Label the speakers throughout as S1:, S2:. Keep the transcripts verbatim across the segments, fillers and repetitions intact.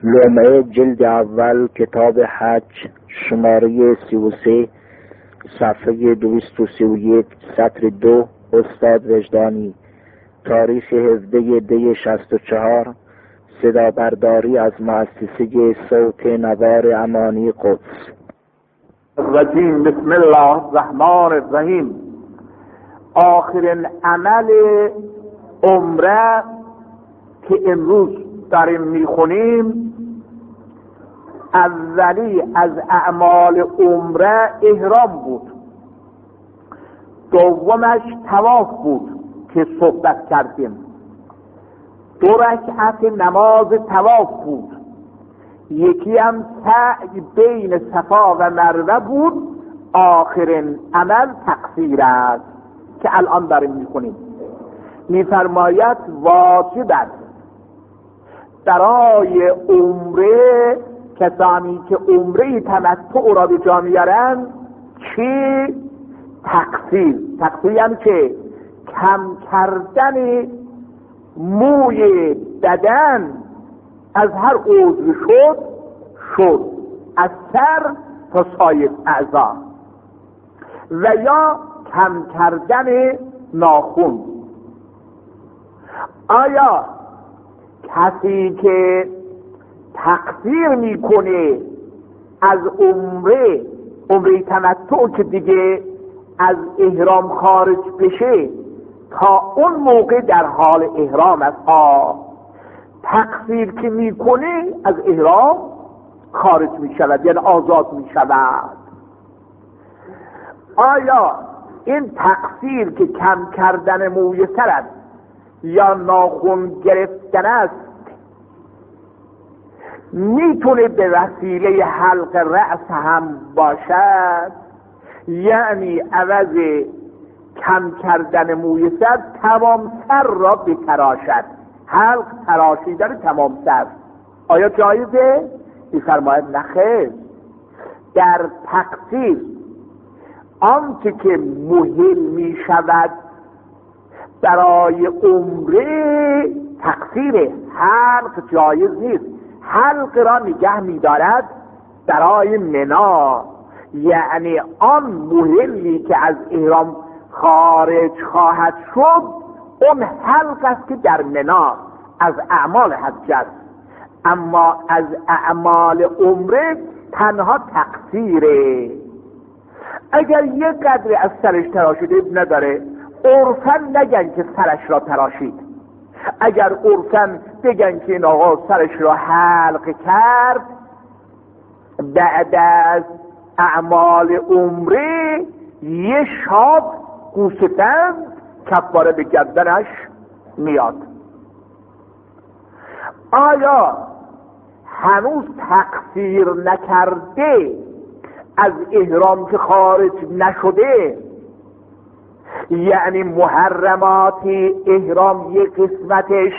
S1: لمعه جلد اول کتاب حج شماره سی و سه صفحه دویست و سی و یک سطر دو استاد وجدانی تاریخ هفده دی شصت و چهار صدا برداری از مؤسسه صوت نوار امانی قدس.
S2: الرجیم. بسم الله الرحمن الرحیم. آخرین عمل عمره که امروز داریم میخونیم، اولی از اعمال عمره احرام بود، دومش طواف بود که صحبت کردیم، دو رکعت نماز طواف بود، یکی هم سعی بین صفا و مروه بود. آخرین عمل تقصیر است که الان داریم میخونیم. میفرماید واجب است برای عمره، کسانی که عمره تمتع را به جا میارن، چه تقصیر تقصیر یعنی که کم کردن موی بدن از هر عضو شد شد از سر تا سایر اعضا، و یا کم کردن ناخن. آیا کسی که تقصیر میکنه از عمره عمره تمتع که دیگه از احرام خارج بشه تا اون موقع در حال احرام است، ها تقصیر که میکنه از احرام خارج میشود، یعنی آزاد میشود. آیا این تقصیر که کم کردن موی سر است یا ناخن گرفتن است میتونه به وسیله حلق رأس هم باشد؟ یعنی عوض کم کردن موی سر تمام سر را بتراشد، حلق تراشیدن تمام سر. آیا جایزه؟ می‌فرماید نه خیر. در تقصیر آنچه که مهم می شود برای عمره تقصیر حلق جایز نیست. حلق را نگه می دارد برای منا، یعنی آن مهمی که از احرام خارج خواهد شد اون حلق است که در منا از اعمال حج است. اما از اعمال عمره تنها تقصیره. اگر یک قدری از سرش تراشیده نداره، عرفاً نگن که سرش را تراشید. اگر عرفاً بگن که این آقا سرش را حلق کرد، بعد از اعمال عمره یه شاب گوسفند کفاره به گردنش میاد. آیا هنوز تقصیر نکرده از احرام که خارج نشده، یعنی محرمات احرام یک قسمتش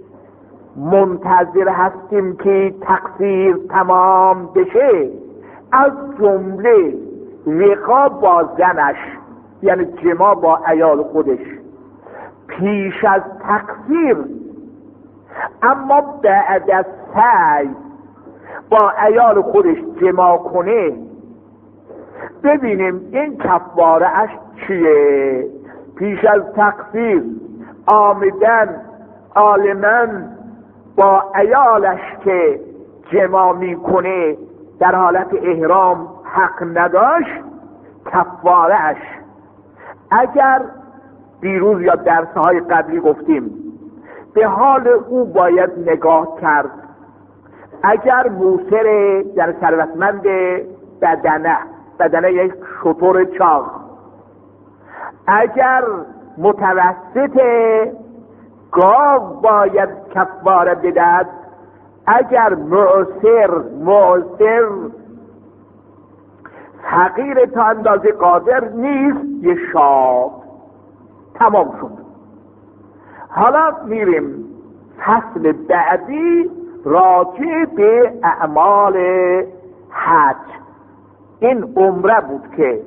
S2: منتظر هستیم که تقصیر تمام بشه، از جمله وقا با زنش، یعنی جما با عیال خودش پیش از تقصیر، اما بعد از سعی با عیال خودش جما کنه، ببینیم این کفاره اش چیه. پیش از تقصیر آمدن عالماً با عیالش که جما میکنه در حالت احرام حق نداشت، کفاره اش اگر دیروز یا درسهای قبلی گفتیم به حال او باید نگاه کرد. اگر موسر در ثروتمند بدنه بدنه یک شتر چاق، اگر متوسط گاو باید کفاره بدهد، اگر معسر معسر فقیر تا اندازه قادر نیست، یه شاب. تمام شد. حالا میریم فصل بعدی راجع به اعمال حج. این عمره بود که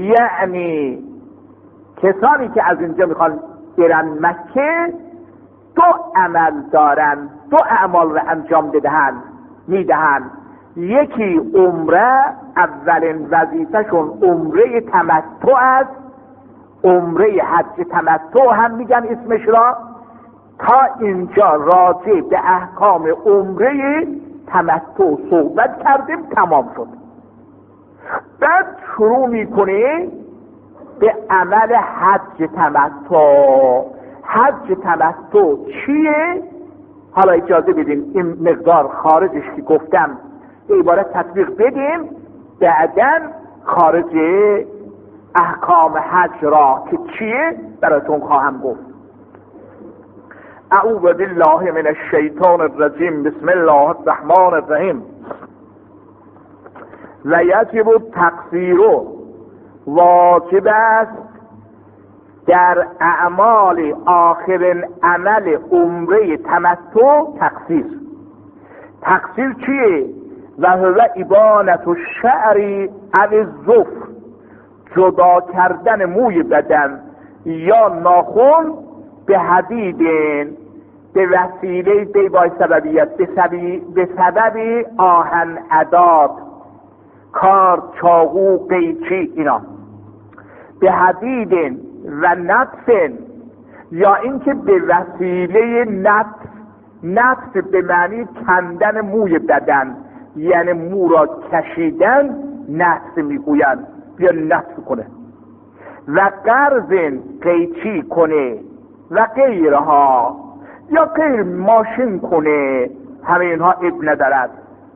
S2: یعنی کسانی که از اینجا میخوان برن مکه دو عمل دارن، دو اعمال رو انجام بدهن میدهن. یکی عمره، اولین وظیفه‌شون عمره تمتع است. عمره حج تمتع هم میگن اسمش را. تا اینجا راجع به احکام عمره تمتع صحبت کردیم، تمام شد. بعد شروع میکنه به عمل حج تمتع. حج تمتع چیه؟ حالا اجازه بدین این مقدار خارجش که گفتم عبارت تطبیق بدیم، بعداً خارج احکام حج را که چیه براتون خواهم گفت. اعوذ بالله من الشیطان الرجیم. بسم الله الرحمن الرحیم. و یجب التقصیر، واجب است در اعمال آخرین عمل عمره تمتع تقصیر. تقصیر چیه؟ و هو ابانت الشعر او الظفر، جدا کردن موی بدن یا ناخن به حدیدین، به وسیله به با سببیت به سبب, به سبب آهن عداد، کار، چاقو، قیچی، اینا. به حدیدین و نطفن، یا اینکه به وسیله نطف. نطف به معنی کندن موی بدن، یعنی مو را کشیدن نطف میگویند، یا نطف کنه. و قرض، قیچی کنه. و غیرها، یا غیر ماشین کنه، همه اینها اب ندارد.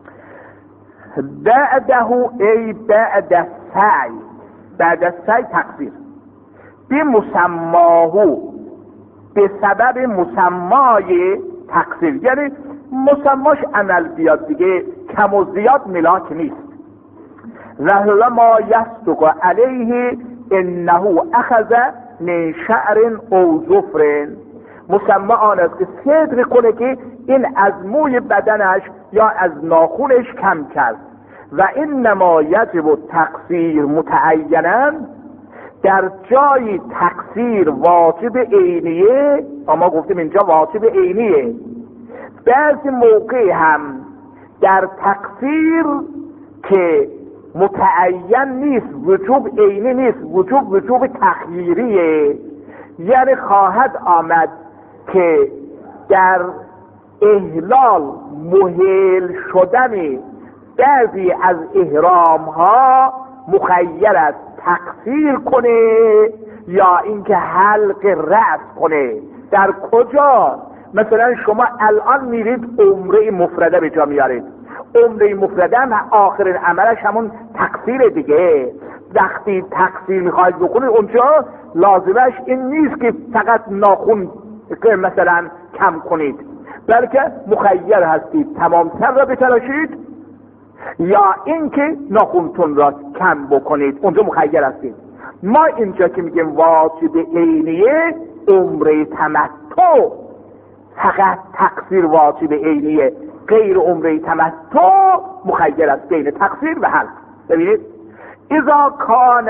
S2: بعده ای بعد السعی، بعد السعی تقصیر. به مسماهو، به سبب مسمای تقصیر، یعنی مسماش عمل بیاد دیگه، کم و زیاد ملاک نیست. و هو ما یصدق علیه انه اخذ من شعر او ظفر، مسما آن است که صدق کنه که این از موی بدنش یا از ناخونش کم کرد. و انما یجب التقصیر متعینا، در جای تقصیر واجب عینیه، اما گفتیم اینجا واجب عینیه. بعضی موقع هم در تقصیر که متعین نیست، وجوب عینی نیست، وجوب وجوب تخییریه، یعنی خواهد آمد که در احلال محل شدن بعضی از احرام ها مخیر است تقصیر کنه یا اینکه حلق رأس کنه. در کجا؟ مثلا شما الان میرید عمره مفرده به جا میارید، عمره مفرده هم آخرین عملش همون تقصیر دیگه. وقتی تقصیر میخواید بکنید اونجا لازمش این نیست که فقط ناخون مثلا کم کنید، بلکه مخیر هستید تمام سر را بتراشید یا اینکه ناخونتون را کم بکنید، اونجا مخیر هستید. ما اینجا که میگیم واجب عینیه، عمره تمتع فقط تقصیر واجب عینیه، غیر عمره تمتع مخیر است بین تقصیر و حلق. ببینید اذا کان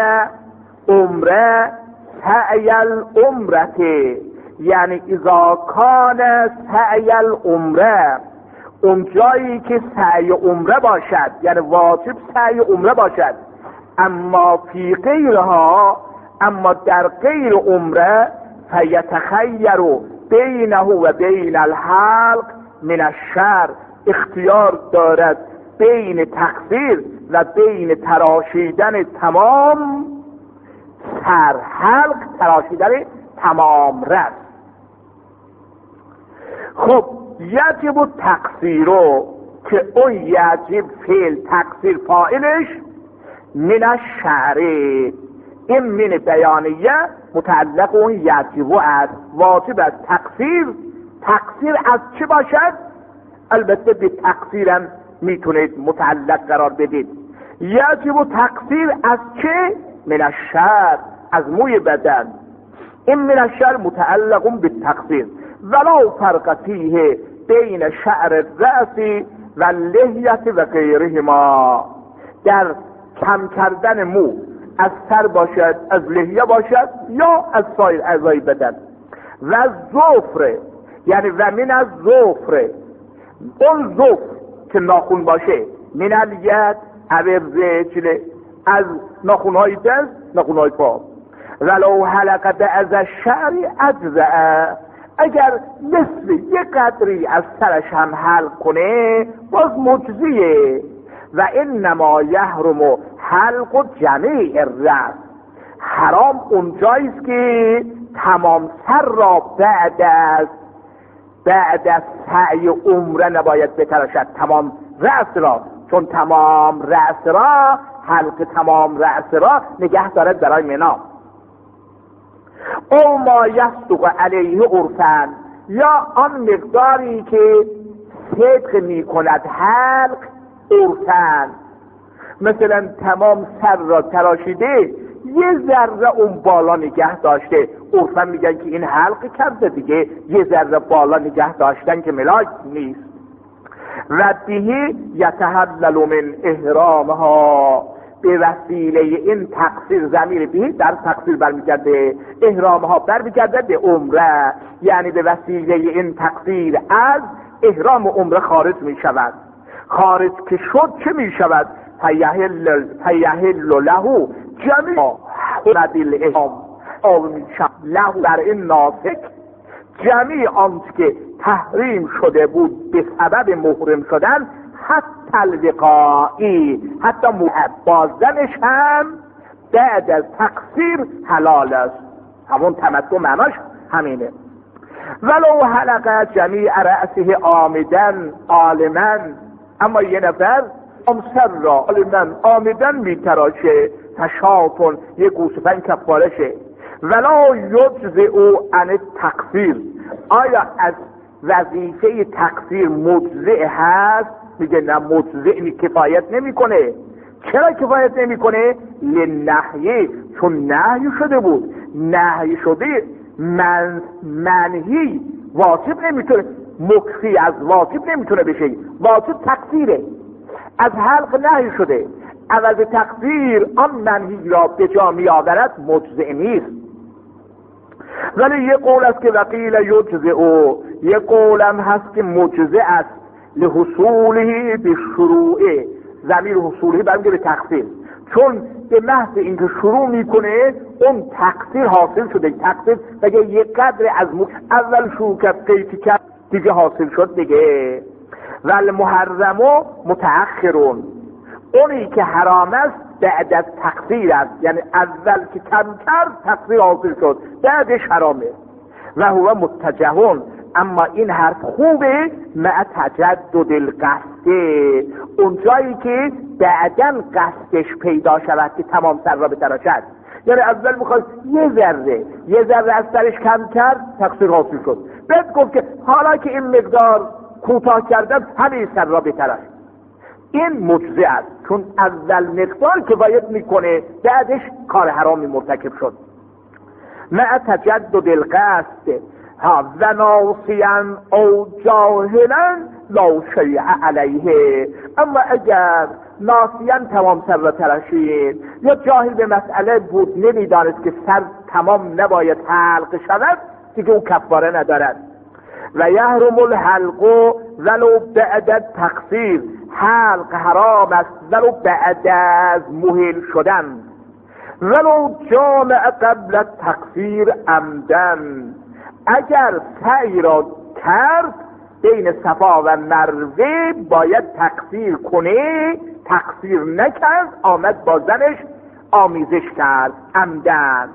S2: عمره سعی العمرته، یعنی اذا کان سعی العمره، اون جایی که سعی عمره باشد، یعنی واجب سعی عمره باشد، اما فی غیرها، اما در غیر عمره، فیتخیر بینه و بین الحلق من الشعر، اختیار دارد بین تقصیر و بین تراشیدن تمام سر، حلق تراشیدن تمام رأس. خب یجب تقصیرو که اون یجب فعل تقصیر فاعلش من الشعر، این من بیانیه متعلق اون یجب است، واجب است تقصیر. تقصیر از چه باشد؟ البته به تقصیرم میتونید متعلق قرار بدید. یجب تقصیر از چه؟ من الشعر، از موی بدن. این من الشعر متعلق به تقصیر. ولا فرق فیه بین شعر الرأس و اللحیت و غیرهما، در کم کردن مو از سر باشد، از لحیه باشد یا از سایر اعضای بدن. و ظفر، یعنی و من از ظفر، اون ظفر که ناخون باشه، من الید الرجل، از ناخونهای دست ناخونهای پا، ولو حلقه بعض الشعر اجزاء، اگر مثل یک قدری از سرش هم حلق کنه باز مجزیه. و انما یحرم حلق جمیع الرأس، حرام اونجاییست که تمام سر را بعد از بعد از سعی عمره نباید بتراشد، تمام رأس را، چون تمام رأس را، حلق تمام رأس را نگه دارد برای منا. او ما یصدق علیه عرفاً، یا آن مقداری که صدق می کند حلق عرفاً، مثلا تمام سر را تراشیده یه ذره اون بالا نگه داشته، عرفاً میگن که این حلق کرده دیگه، یه ذره بالا نگه داشتن که ملاک نیست. و به یتحلل من احرامها، به وسیله این تقصیر، ضمیر به در تقصیر برمیگرده، احرامها برمیگرده به عمره، یعنی به وسیله این تقصیر از احرام عمره خارج می شود. خارج که شد چه می شود؟ فیحل فیحل له جمیع حرمات الاحرام، او می شود له در این ناسک جمیع آنچه که تحریم شده بود به سبب محرم شدن، حتی الوقاعی، حتی محبازنش هم بعد از تقصیر حلال است. همون تمتع معناش همینه. ولو حلقه جمیع رأسه عامدن عالما، اما یه نفر سر را عالما عامدن میتراشه، تشاطن یه گوسفند کفارشه. ولا یجزئ او عن تقصیر، آیا از وظیفه تقصیر مجزئ هست؟ میگه نه، مجزئ کفایت نمیکنه. چرا کفایت نمیکنه؟ لنهی، چون نهی شده بود، نهی شده من منهی واجب نمیتونه، مکفی از واجب نمیتونه بشه، واجب تقصیره، از حلق نهی شده، عوض تقصیر آن منهی را به جا می آورد، مجزئ نیست. ولی یه قول است که وقیل یجزئ، یه قولم هست که مجزئ است، لحصوله به شروعه، ضمیر حصوله برمیگه به تقصیر، چون به محض اینکه شروع میکنه اون تقصیر حاصل شده. تقصیر بگه یه قدر از مو... اول شروع کرد قیفی کرد دیگه حاصل شد دیگه. ول محرم متأخرون، اونی که حرام است بعد از تقصیر است، یعنی اول که کم کرد تقصیر حاصل شد بعدش حرامه. و هو متجهون، اما این حرف خوبه مع تجدد القصد، اون جایی که بعداً قصدش پیدا شود که تمام سر را بتراشد، یعنی اول میخواد یه ذره یه ذره از سرش کم کرد تقصیر حاصل شد، بعد گفت که حالا که این مقدار کوتاه کردم همین سر را بتراش. این مجزئ است، چون اول مقدار که باید میکنه بعدش کار حرامی مرتکب شد. مع تجدد القصد ها و ناسیاً او جاهلاً لا شیء علیه، اما اگر ناسیاً تمام سر را تراشید یا جاهل به مسئله بود، نمیدانست که سر تمام نباید حلق شود، دیگه او کفاره ندارد. و یحرم الحلق ولو بعد تقصیر، حلق حرام است ولو بعد از مهل شدن. ولو جامع قبل تقصیر عمدن، اگر سعی را کرد بین صفا و مروه باید تقصیر کنه، تقصیر نکرد آمد با زنش آمیزش کرد عمدن.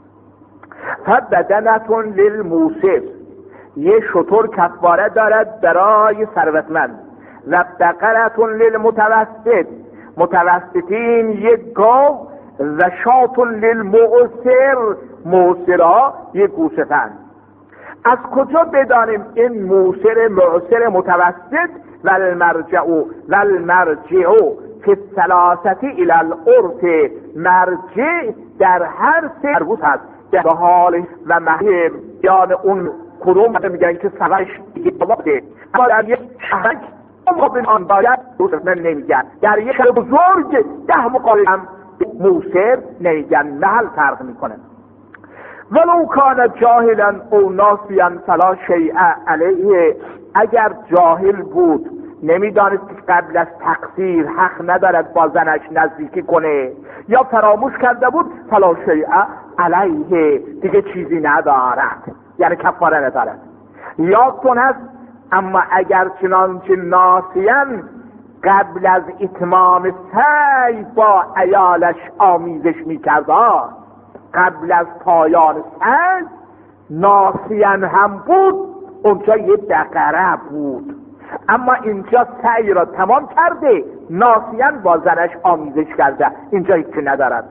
S2: فبدنتون للموسر، یه شتر کفاره دارد برای ثروتمند. و بقرتون للمتوسط، متوسطین یک گاو. و شاتون للمعسر، معسرا یک گوسفند. از کجا بدانیم این موسر معسر متوسط؟ و المرجع و المرجع فی الثلاثه الی العرف، مرجع در هر سه مربوط هست به حال و محل، یعنی اون کدوم میگن که سوش دیگه، اما در یک شهرک اما به آن باید من نمیگن، در یک شهر بزرگ ده مقابل هم موسر نمیگن، محل فرق میکنه. ولو کان جاهلا او ناسیا فلا شیء علیه، اگر جاهل بود نمیدانست که قبل از تقصیر حق ندارد با زنش نزدیکی کنه یا فراموش کرده بود، فلا شیء علیه، دیگه چیزی ندارد، یعنی کفاره ندارد. یادتون هست اما اگر چنانچه ناسیان قبل از اتمام سعی با عیالش آمیزش میکرد، قبل از پایان سعی ناسیان هم بود، اونجا یه دقره بود، اما اینجا سعی را تمام کرده، ناسیان با زنش آمیزش کرده، اینجا هیچی ندارد.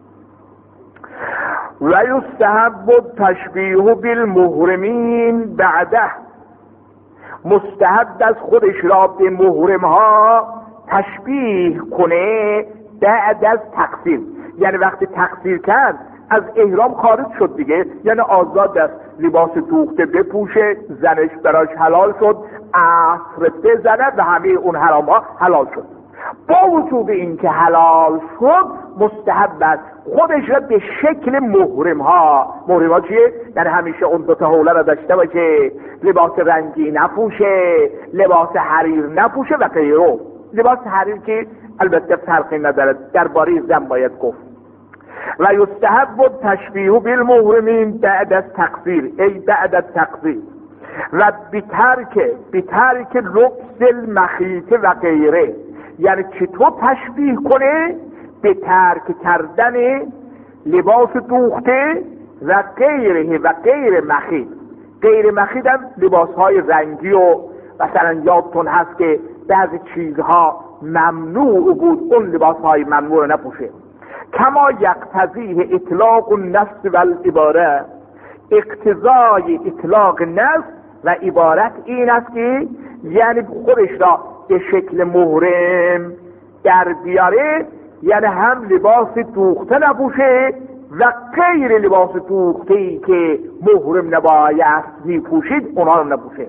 S2: و یستحب التشبیه بالمحرمین بعده، مستحب از خودش را به محرم ها تشبیه کنه بعد از تقصیر، یعنی وقتی تقصیر کرد از احرام خارج شد دیگه، یعنی آزاد است، لباس دوخته بپوشه، زنش براش حلال شد، عصر بزنه و همه اون حرام ها حلال شد. با وجود اینکه حلال شد مستحب است خودش را به شکل محرم ها، محرم ها چیه؟ یعنی همیشه اون دوتا حوله را داشته باشه، لباس رنگی نپوشه، لباس حریر نپوشه و غیره. لباس حریر که البته فرقی نداره، درباره زن باید گفت. و یستحب التشبیه بالمحرمین بعد از تقصیر، ای بعد از تقصیر، و بترک بترک لبس المخیط و غیره، یعنی چطور تشبیه کنه؟ به ترک کردن لباس دوخته و غیره و غیر مخیط. غیر مخیط هم لباس های رنگی و مثلا یادتون هست که بعضی چیزها ممنوع بود، اون لباس های ممنوع رو نپوشه. کما یقتضیه اطلاق النفس و العباره، اقتضای اطلاق نفس و عبارت این است که یعنی خودش را به شکل محرم در بیاره، یعنی هم لباس دوخته نپوشه و غیر لباس دوخته‌ای که محرم نباید میپوشید اونا رو نپوشه.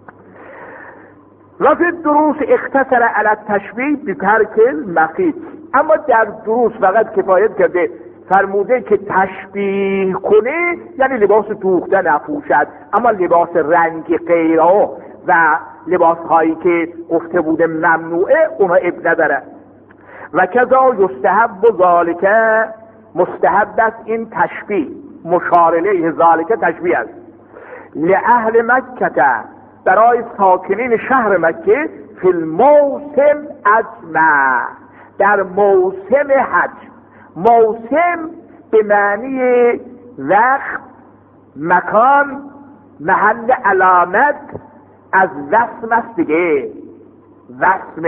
S2: و فی الدروس اختصر علی التشبیه بترک المخیط، اما در دروس فقط کفایت کرده فرموده که تشبیه کنه یعنی لباس دوخته نپوشد، اما لباس رنگ غیره و لباس هایی که گفته بوده ممنوعه اونا اب نداره. و کذا یستحب ذالک، مستحب است این تشبیه، مشار الیه ذالک تشبیه است، لأهل مکه، برای ساکنین شهر مکه، فی الموسم اجمع، در موسم حج. موسم به معنی وقت، مکان، محل علامت از وسم است دیگه، وسم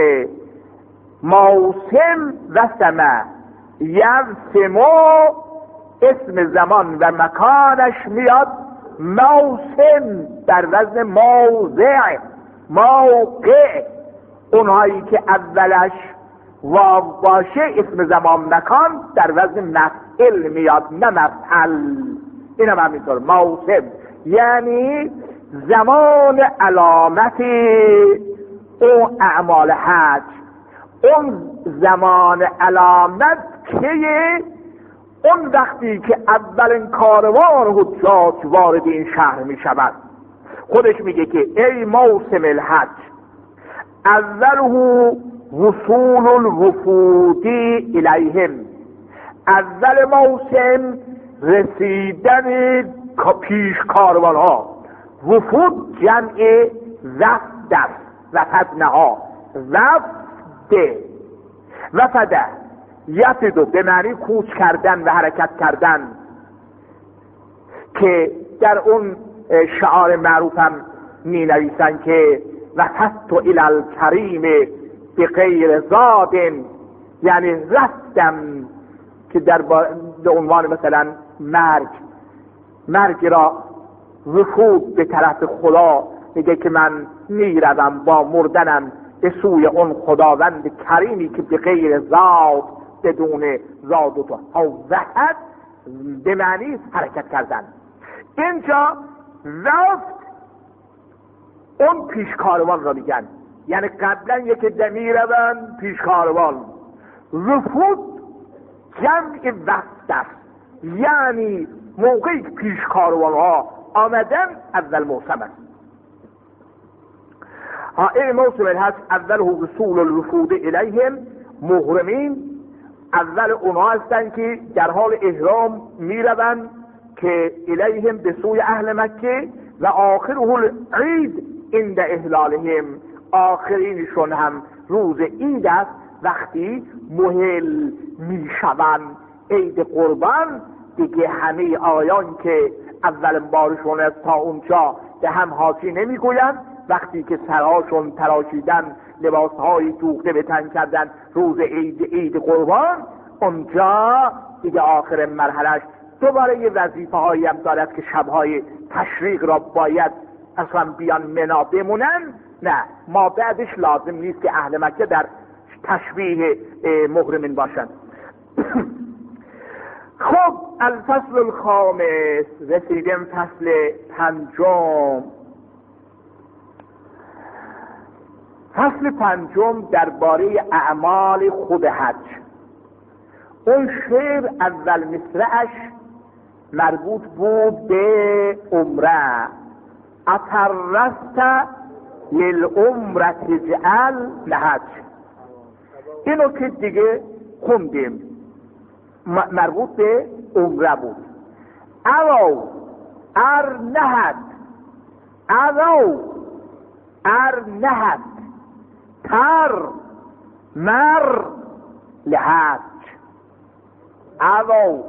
S2: موسم وسمه، یوسمو اسم زمان و مکانش میاد موسم در وزن موضع، موقع. اونهایی که اولش واو باشه اسم زمان مکان در وزن مفعل میاد نه مفعل. اینم همینطور موسم یعنی زمان علامت اون اعمال حج، اون زمان علامت که اون وقتی که اولین کاروان حجاج وارد این شهر می شود. خودش میگه که ای موسم الحج اوله وصول الوفود الیهم، اول موسم رسیدن پیش کاروان ها. وفود جمع وفد است، وفدنه ها، وفد وفده یفدو به معنی کوچ کردن و حرکت کردن، که در اون شعار معروفم می نویسن که وفدت الی الکریم به غیر زاد، یعنی رفتم که در به عنوان مثلا مرگ مرگ را وفود به طرف خدا میگه که من میروم با مردنم به سوی اون خداوند کریمی که به غیر زاد، بدون زاد و تو وحد به معنی حرکت کردن. اینجا رفت اون پیش کاروان را میگن، یعنی قبلا یکی دمی روند پیش کاروان. وفود جمع وفد است، یعنی موقعی که پیش کاروانها آمدن اول موسم است. این موسم هست اول رسول الوفود الیهم محرمین، اول اونها هستن که در حال احرام میروند که الیهم به سوی اهل مکه و آخره العید عند احلالهم، آخرینشون هم روز عید است وقتی محل میشوند عید قربان. دیگه همه آیان که اولین بارشون است تا اونجا به هم حاسی نمیگویند. وقتی که سرهاشون تراشیدن، لباسهای دوخته به تن کردن روز عید عید قربان، اونجا دیگه آخر مرحلهش دوباره یه وظیفه هایی هم دارد که شبهای تشریق را باید اصلا بیان منا بمونن. نه، ما بعدش لازم نیست که اهل مکه در تشبیه محرمین باشند. خب الفصل الخامس، رسیدیم فصل پنجم. فصل پنجم درباره اعمال خود حج. اون شعر اول مصرعش مربوط بود به عمره. اترست للعمره تجعل لحج. اینو که دیگه خوندیم، مربوط به عمره بود. او ار نهد او ار نهد تر مر لحج. او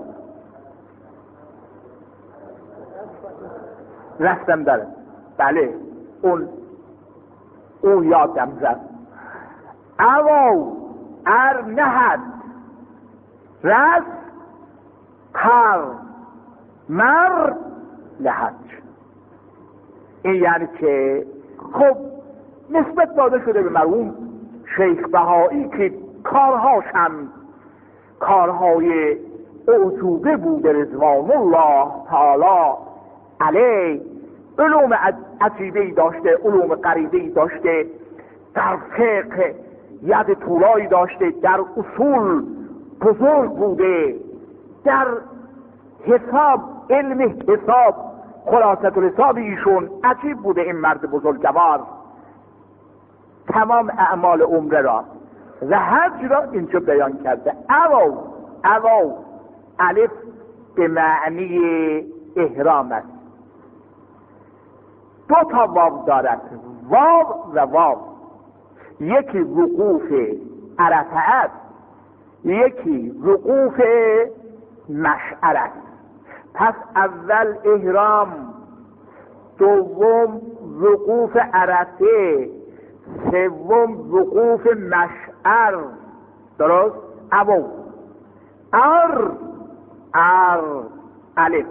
S2: رستم داره، بله اون اون یادم زد. او ار نهد رست هر مر لحج. این یعنی که خب نسبت داده شده به مرحوم شیخ بهایی که کارهاش هم کارهای اعجوبه بوده رضوان الله تعالی علیه. علوم عجیبه‌ای داشته، علوم غریبه‌ای داشته، در فقه ید طولایی داشته، در اصول بزرگ بوده، در حساب علم حساب خلاصت الحساب ایشون عجیب بوده. این مرد بزرگوار تمام اعمال عمره را و حج را اینجا بیان کرده. او او الف به معنی احرام است. دو تا واو دارد، واو و واو. یکی وقوف عرفه است، یکی وقوف مشعر است. پس اول احرام، دوم وقوف عرفه، سوم وقوف مشعر. درست؟ او ار ار الف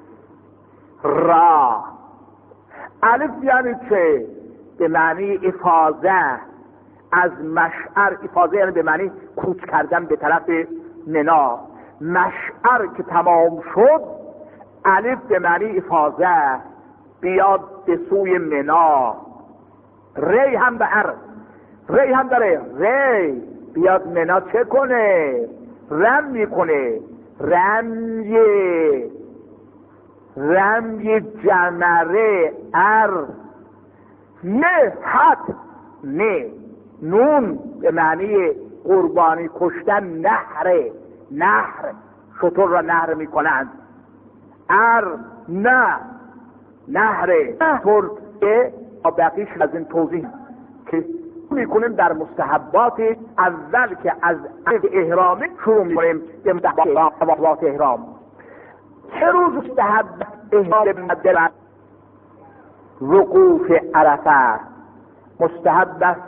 S2: را. الف یعنی چه؟ به معنی افاضه. از مشعر، افاضه یعنی به معنی کوچ کردن به طرف منا. مشعر که تمام شد، الف به معنی افاضه، بیاد به سوی منا. ری هم به ار، ری هم داره، ری بیاد منا چه کنه؟ رم میکنه. رمی رمی جمره ار. نه حد نه نون به معنی قربانی کشتن. نهره، نهر شطور را نهر میکنند. ار نه نهره طور که بقیش از این توضیح که میکنیم در مستحبات اول که از احرام شروع میکنیم به مستحبات احرام. چه روز مستحب احرام بدل؟ وقوف عرفه مستحب است.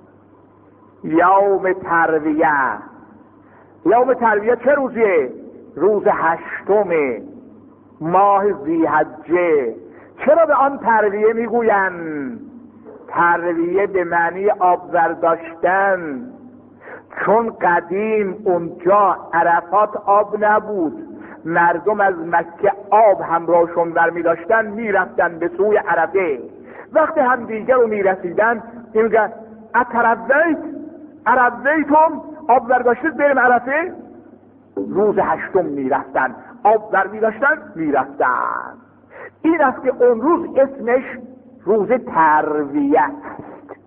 S2: یوم ترویه، یوم ترویه چه روزیه؟ روز هشتم ماه ذی‌حجه. چرا به آن ترویه میگویند؟ ترویه به معنی آب برداشتن، چون قدیم اونجا عرفات آب نبود، مردم از مکه آب همراهشون برمی داشتن، میرفتن به سوی عرفه. وقتی هم دیگر رو میرسیدن میگن اترویت عرفیتم، آب برداشتید بریم عرفه. روز هشتم میرفتن آب بر می داشتن می رفتن. این است که اون روز اسمش روز ترویه است.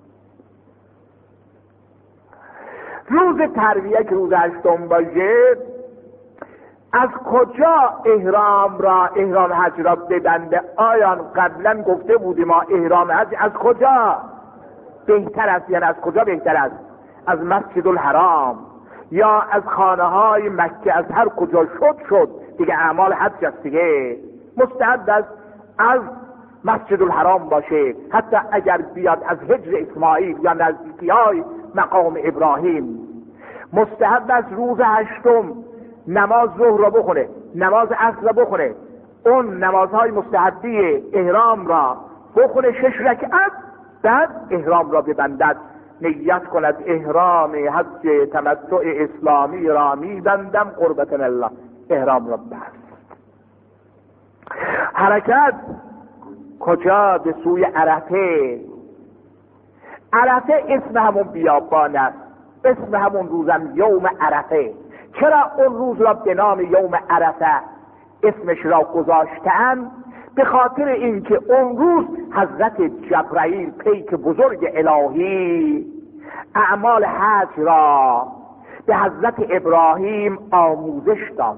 S2: روز ترویه که روز هشتم باشه، از کجا احرام را احرام حج را ببنده؟ آیا قبلا گفته بودیم ما احرام حج از کجا بهتر است؟ یعنی از کجا بهتر است؟ از مسجد الحرام یا از خانه های مکه؟ از هر کجا شد شد دیگه اعمال حج است دیگه. مستحب است از مسجد الحرام باشه، حتی اگر بیاد از حجر اسماعیل یا نزدیکی های مقام ابراهیم. مستحب است روز هشتم نماز ظهر را بخونه، نماز عصر را بخونه، اون نمازهای مستحبی احرام را بخونه شش رکعت، بعد احرام را ببندد، نیت کند احرام حج تمتع اسلامی را میبندم قربة الله، احرام را بست. حرکت کجا؟ به سوی عرفه. عرفه اسم همون بیابان است، اسم همون روزم یوم عرفه. چرا اون روز را به نام یوم عرفه اسمش را گذاشتن؟ به خاطر اینکه اون روز حضرت جبرائیل پیک بزرگ الهی اعمال حج را به حضرت ابراهیم آموزش داد.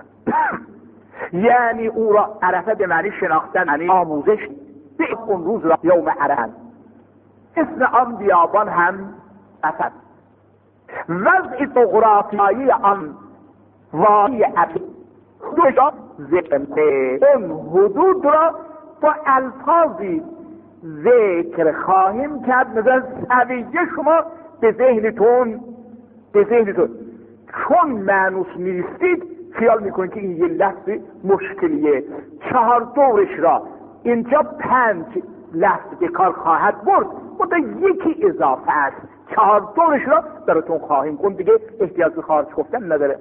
S2: یعنی او را عرفه به معنی شناختن، یعنی آموزش به اون روز را یوم عرفه. اسم آن بیابان هم عرفه. وضع جغرافیایی آن وادی عرفه دوشا ذکر اون حدود را با الفاظی ذکر خواهیم کرد. مثلا سویه شما به ذهنتون به ذهنتون چون مانوس نیستید خیال میکنید که این یه لفظ مشکلیه. چهار دورش را اینجا پنج لفظ به کار خواهد برد، بوده یکی اضافه است. چهار دورش را براتون خواهیم کن، دیگه احتیاج به خارج گفتن نداره.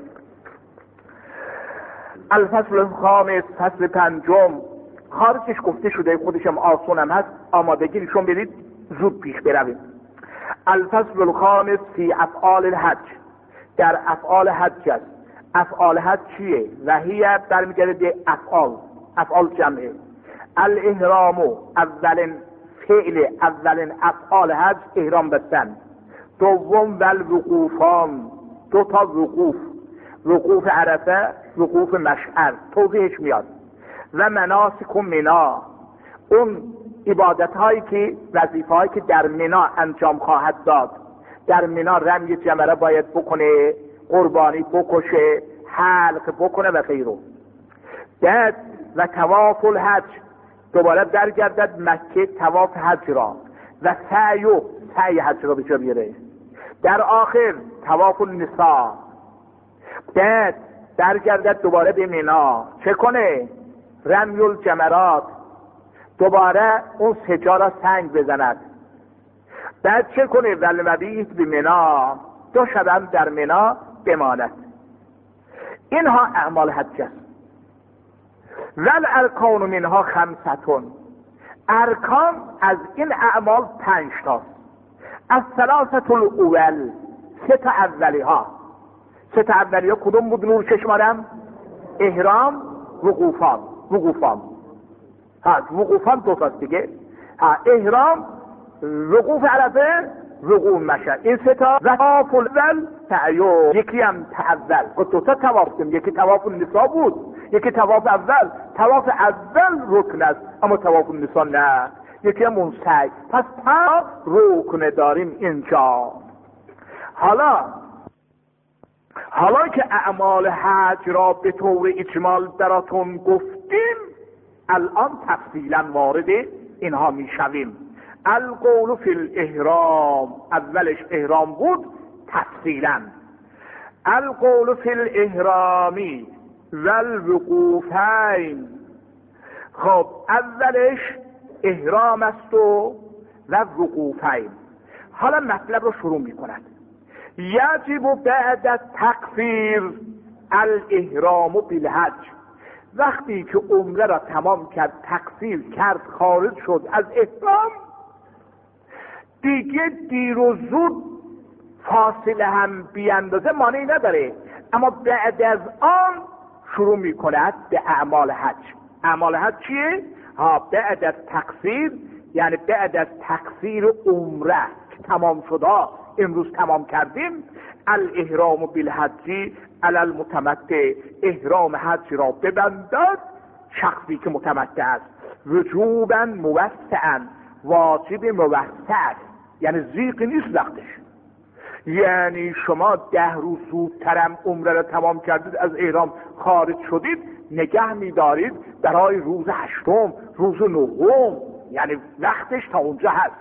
S2: الفصل الخامس، فصل پنجم، خارجش گفته شده، خودشم آسونم هست، آمادگی نشون بدید زود پیش برویم. الفصل الخامس فی افعال الحج، در افعال حج است. افعال حج چیه؟ وحیه برمیگرده به افعال، افعال جمعه. الاحرام، اولین فعل اولین افعال حج احرام بستن. دوم والوقوفان، دو تا وقوف، وقوف عرفه، وقوف مشعر، توضیحش میاد. و مناسک منا، اون عبادت هایی که وظیفه هایی که در منا انجام خواهد داد. در منا رمی جمره باید بکنه، قربانی بکشه، حلق بکنه و غیره. بعد و طواف الحج، دوباره درگردد مکه طواف حج را و سعی و سعی حج را به جا بیاره. در آخر طواف النساء. بعد درگردد دوباره به منا، چه کنه؟ رمی الجمرات، دوباره اون سجا را سنگ بزند. بعد چه کنه؟ والمبیت به منا، دو شبم در منا بماند. اینها اعمال حج است. ول ارکان منها خمستون، ارکان از این اعمال پنج تاست. از ثلاثه الاول، سه تا اولی ها. سه تا اولی ها کدوم بود نور چشمارم؟ احرام، وقوفان. وقوفان ها وقوفان دو تاست دیگه. ها احرام، وقوف عرفه، وقوف مشعر، این سه تا. و طواف الاول سعیو، یکی هم اول. دو تا طواف دیم، یکی طواف النساء بود، یکی طواف اول. طواف اول رکن است اما طواف النساء نه، یکی هم اون سعی. پس تا رکن داریم اینجا. حالا حالا که اعمال حج را به طور اجمال براتون گفتیم، الان تفصیلا وارد اینها میشویم. القول فی الاحرام، اولش احرام بود، تفصیلا القول فی الاحرامی والوقوفین. خب اولش احرام است و و وقوفین. حالا مطلب رو شروع می کند. یجب بعد التکفیر الاحرام بالحج، وقتی که عمره را تمام کرد، تکفیر کرد، خارج شد از احرام، دیگه دیر و زود فاصله هم بیاندازه مانعی نداره، اما بعد از آن شروع می کند به اعمال حج. اعمال حج چیه؟ ها بعد از تقصیر، یعنی بعد از تقصیر عمره که تمام شده، امروز تمام کردیم، الاحرام بالحج علی المتمتع، احرام حج را ببندد شخصی که متمتع است، وجوبا موسعا، واجب موسع، یعنی زیق نیست وقتش. یعنی شما ده روز زودترم عمره را تمام کردید، از احرام خارج شدید، نگه می‌دارید برای روز هشتم، روز نهم، یعنی وقتش تا اونجا هست.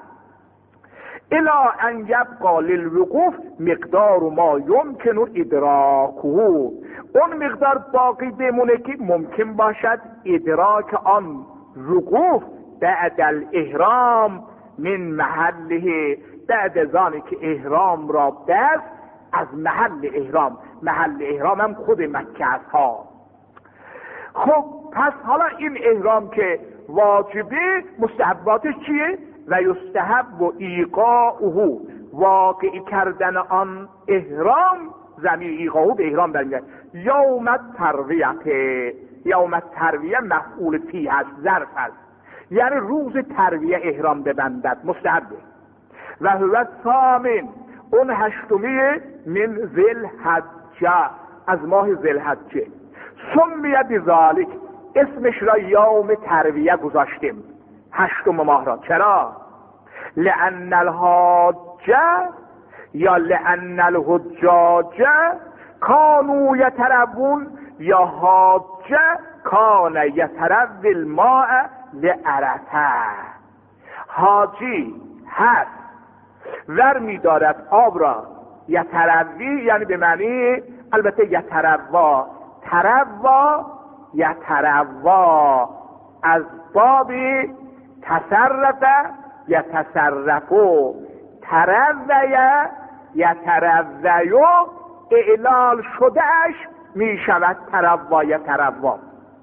S2: الا ان یبقى للوقوف مقدار ما یمکن ادراکه، اون مقدار باقی بمونه که ممکن باشد ادراک آن وقوف بعد الاحرام من محله، بعد از آنی که احرام را بست از محل احرام. محل احرام هم خود مکه است ها. خب پس حالا این احرام که واجبه، مستحباتش چیه؟ و یستحب و ایقاعه، واقعی کردن آن احرام، ضمیر ایقاعه به احرام برمیگرده. یوم الترویه، یوم الترویه مفعول فی هست، ظرف هست، یعنی روز ترویه احرام ببندد، مستحبه. و هو ثامن، اون هشتمیه من ذوالحجه، از ماه ذوالحجه. سمیه بذالک، اسمش را یوم ترویه گذاشتیم، هشتم ماه را. چرا؟ لأن الحاجه یا لأن الحجاج کانوا یتروون، یا حاجه کان یتروی الماء لعرفه. حاجی هست ور می‌دارد آب را، یتروی یعنی به معنی البته یتروا، تروا یتروا از باب تصرف یتصرفو، تروی یتروی اعلال شدهش می شود تروا یتروا.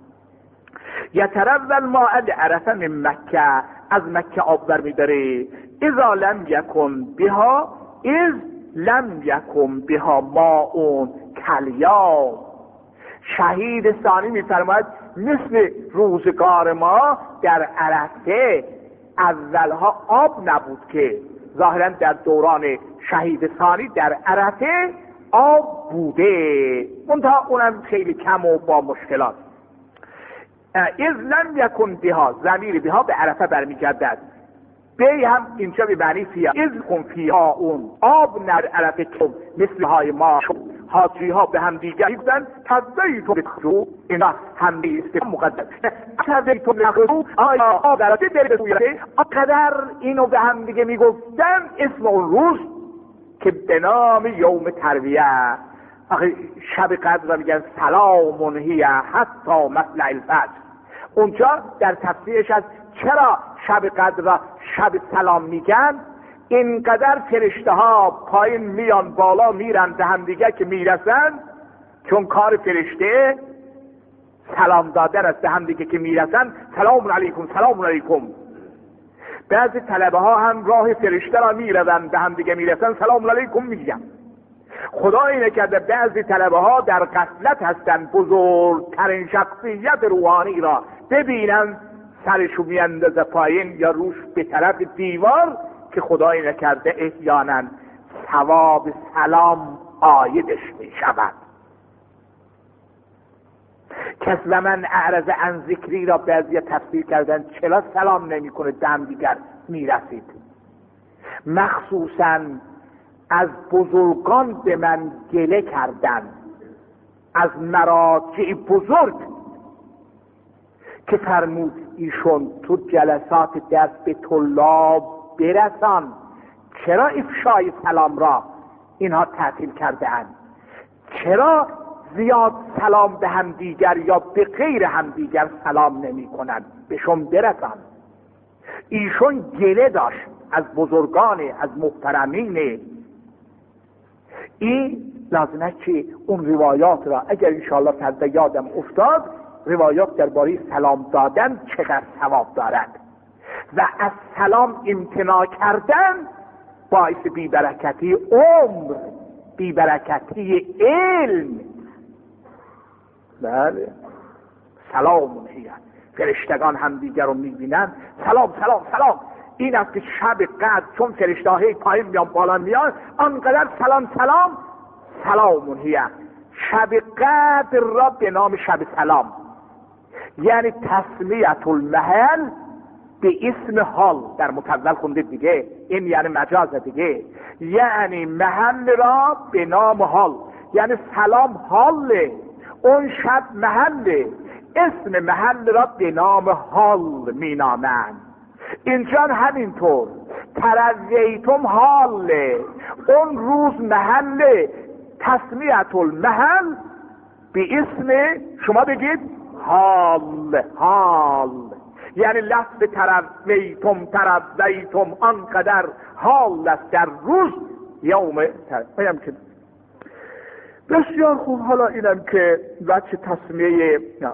S2: یتروا الماء لعرفه من مکه، از مکه آب بر می داره. اذا لم یکن بها، اذ لم یکن بها ماء کالیوم. شهید ثانی میفرماید مثل روزگار ما در عرفه اولها آب نبود، که ظاهرا در دوران شهید ثانی در عرفه آب بوده، منتها اونم خیلی کم و با مشکلات. اذ لم یکن بها، ضمیر بها به عرفه برمیگردد. بی هم اینجا به معنی فیها، اذ کن فیها، اون آب در عرفه که مثل های ما حاجی ها به هم دیگر گفتن تزیتون بخشو، اینا هم بیسته مقدس تزیتون بخشو، آیا آب در عرفه داره بسویته. اقدر اینو به هم دیگه میگفتن، اسم اون روز که به نام یوم ترویه، شب قدر را میگن سلام هی حتی مطلع الفجر. اونجا در تفسیرش از چرا شب قدر را شب سلام میگن، اینقدر فرشته ها پایین میان بالا میرن به هم دیگه که میرسن، چون کار فرشته سلام دادن است به هم دیگه که میرسن، سلام علیکم سلام علیکم. بعضی طلبه ها هم راه فرشته را میرن به هم دیگه میرسن، سلام علیکم میگن. خدا اینه کرده بعضی طلبه ها در غفلت هستن، بزرگترین شخصیت روحانی را ببینن سرشو میاندازه پایین یا روش به طرف دیوار، که خدا اینه کرده احیانا ثواب سلام آیدش می شود. کس و من اعرض عن ذکری را بعضی تفسیر کردن چرا سلام نمی کنه دم دیگر می رسید. مخصوصا از بزرگان به من گله کردن، از مراجع بزرگ که فرمود ایشون تو جلسات درس به طلاب برسان، چرا افشای سلام را اینها تعطیل کرده اند؟ چرا زیاد سلام به هم دیگر یا به غیر هم دیگر سلام نمی کنند؟ بهشون برسان. ایشون گله داشت از بزرگان، از محترمین. این لازمه که اون روایات را اگر انشاءالله فردا یادم افتاد، روایات درباره سلام دادن چقدر ثواب دارد و از سلام امتناع کردن باعث بیبرکتی عمر، بیبرکتی علم. بله. سلام هی، فرشتگان هم دیگر رو میبینن، سلام سلام سلام. این است که شب قدر چون فرشته های پایین میان بالا میان، آنقدر سلام سلام سلام هی. شب قدر را به نام شب سلام، یعنی تسمیت المحل به اسم حال. در متول خونده دیگه، این یعنی مجاز دیگه، یعنی محل را به نام حال، یعنی سلام حاله، اون شب محله، اسم محل را به نام حال می نامند. اینجا همینطور ترویتم حاله، اون روز محله، تسمیت المحل به اسم شما بگید حال. حال یعنی لفظ ترویتم ترویتم آنقدر حال است در روز یوم ترویم که بسیار خوب. حالا اینم که بچه تسمیه نه.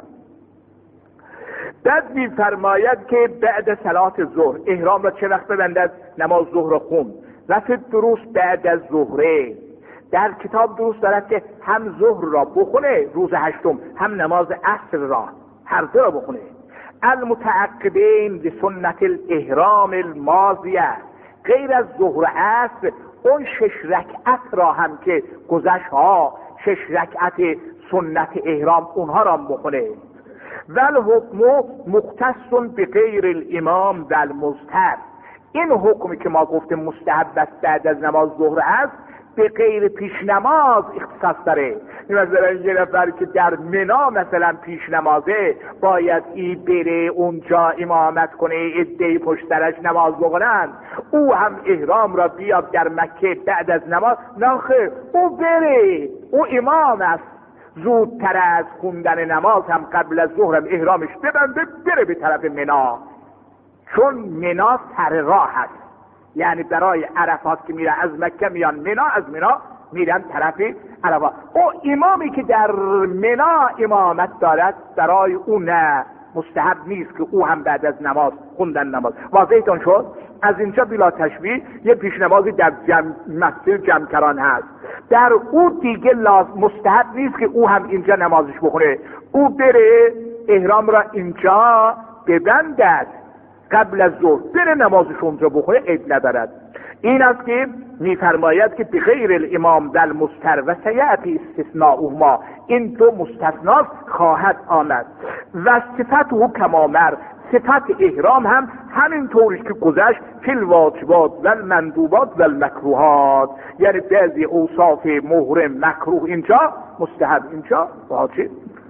S2: بعد می فرماید که بعد صلات ظهر احرام را چه وقت ببندد؟ نماز ظهر را خون رفت درست بعد از ظهره. در کتاب درست دارد که هم ظهر را بخونه روز هشتم، هم نماز عصر را، هر دو را بخونه. المتعقبین بسنت الاحرام الماضیه، غیر از ظهر و عصر اون شش رکعت را هم که گذشت ها، شش رکعت سنت احرام، اونها را بخونه. ول حکم مختص به غیر الامام و المضطر، این حکمی که ما گفتیم مستحب است بعد از نماز ظهر است، به غیر پیش نماز اختصاص داره. مثلا یه نفر که در منا مثلا پیش نمازه، باید ای بره اونجا امامت کنه، عده‌ای پشت سرش نماز بخونن، او هم احرام را بیاد در مکه بعد از نماز، نه خیر، او بره، او امام است، زودتر از خوندن نماز هم قبل از ظهر هم احرامش ببنده بره به طرف منا، چون منا سر راه هست. یعنی برای عرفات که میره از مکه میان منا، از منا میرن طرف عرفات. او امامی که در منا امامت دارد برای او نه، مستحب نیست که او هم بعد از نماز خوندن نماز. واضحتون شد؟ از اینجا بلا تشبیه یه پیش نمازی در جمع مسجد جمعکران هست، در او دیگه لازم مستحب نیست که او هم اینجا نمازش بخونه، او بره احرام را اینجا ببندد قبل از ظهر، بره نمازش اونجا بخونه، عیب ندارد. این است که میفرماید که بغیر الامام و المضطر و سیأتی استثناؤهما، این دو مستثنا خواهد آمد. و صفت او کمامر، صفت احرام هم همین طوری که گذشت، فی الواجبات و المندوبات و المکروهات، یعنی بعضی اوصاف محرم مکروه اینجا، مستحب اینجا واجب.